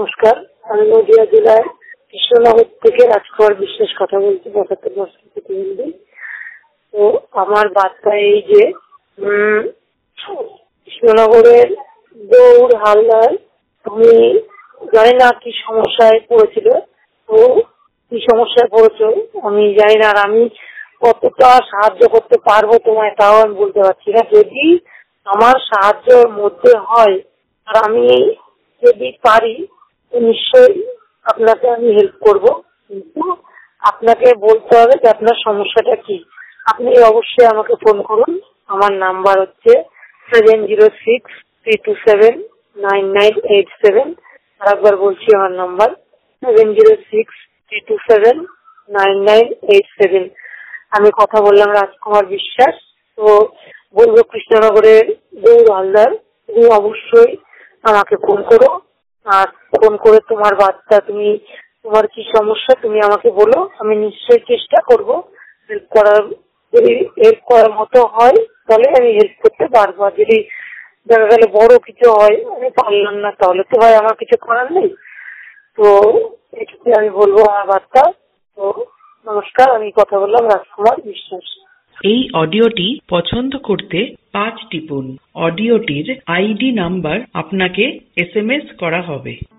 নমস্কার, আমি নদিয়া জেলার কৃষ্ণনগর থেকে রাজকুমার বিশ্বাস কথা বলছি, ৭৫ বছর প্রতিবন্ধী। তো আমার বার্তা এই যে কৃষ্ণনগরের দৌড় হালদার, তুমি জানি না কি সমস্যায় পড়েছিল, তো কি সমস্যায় পড়েছ আমি জানি না, আর আমি কতটা সাহায্য করতে পারবো তোমায় তাও আমি বলতে পারছি না। যদি আমার সাহায্যের মধ্যে হয় আর আমি যদি পারি তো নিশ্চয়ই আপনাকে আমি হেল্প করব, কিন্তু আপনাকে বলতে হবে যে আপনার সমস্যাটা কি। আপনি অবশ্যই আমাকে ফোন করুন। আমার নাম্বার হচ্ছে 7063279987। আর একবার বলছি, আমার নাম্বার 7063279987। আমি কথা বললাম রাজকুমার বিশ্বাস। তো বলবো কৃষ্ণনগরের দৌড় হালদার, তুমি অবশ্যই আমাকে ফোন করো, আর ফোন করে তোমার বার্তা, তুমি তোমার কি সমস্যা তুমি আমাকে বলো, আমি নিশ্চয়ই চেষ্টা করব হেল্প করার। যদি হেল্প করার মতো হয় তাহলে আমি হেল্প করতে পারবো, আর যদি দেখা গেলে বড় কিছু হয় আমি পারলাম না তাহলে তো ভাই আমার কিছু করার নেই। তো এটুকু আমি বলবো আমার বার্তা। তো নমস্কার, আমি কথা বললাম রাজকুমার বিশ্বাস। এই অডিওটি পছন্দ করতে 5 টিপুন। অডিওটির আইডি নাম্বার আপনাকে SMS করা হবে।